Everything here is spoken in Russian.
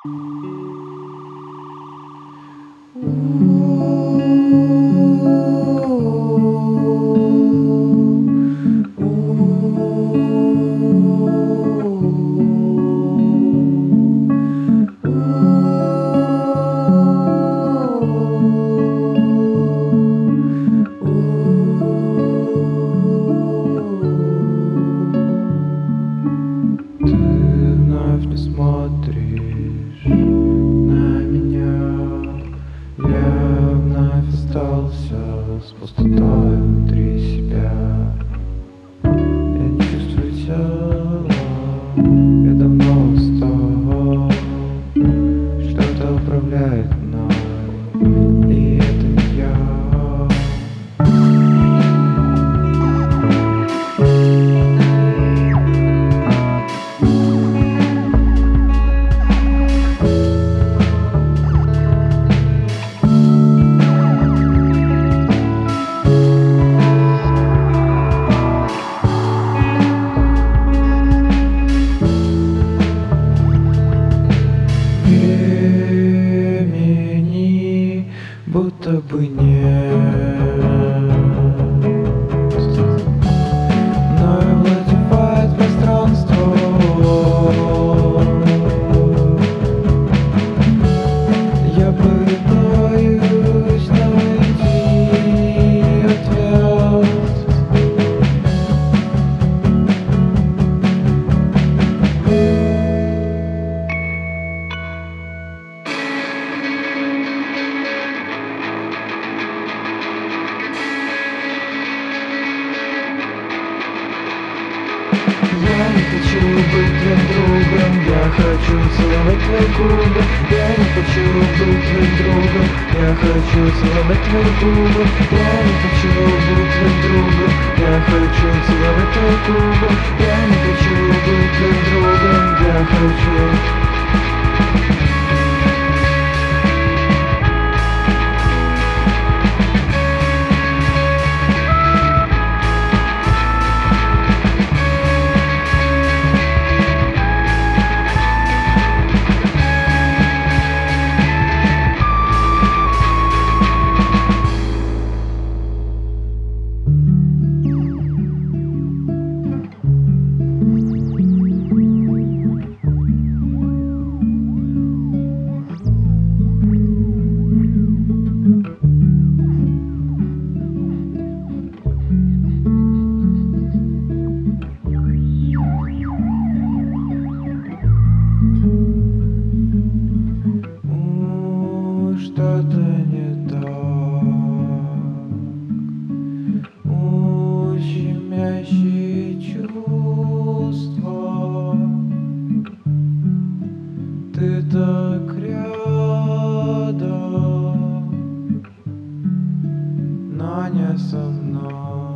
Ты вновь не смотришь на меня. Я вновь остался с пустотой внутри себя. Я не чувствую тела, я давно устал. Что-то управляет мной, и это не я. Времени будто бы нет, но овладевает пространство. Я пытаюсь найти ответ. Я не хочу быть твоим другом, я хочу целовать твои губы. Я не хочу быть твоим другом, я хочу целовать твои губы. Я не хочу быть твоим другом, я хочу целовать твои губы. Я не хочу быть твоим другом, я хочу. Что-то не так, щемящие чувства. Ты так рядом, но не со мной.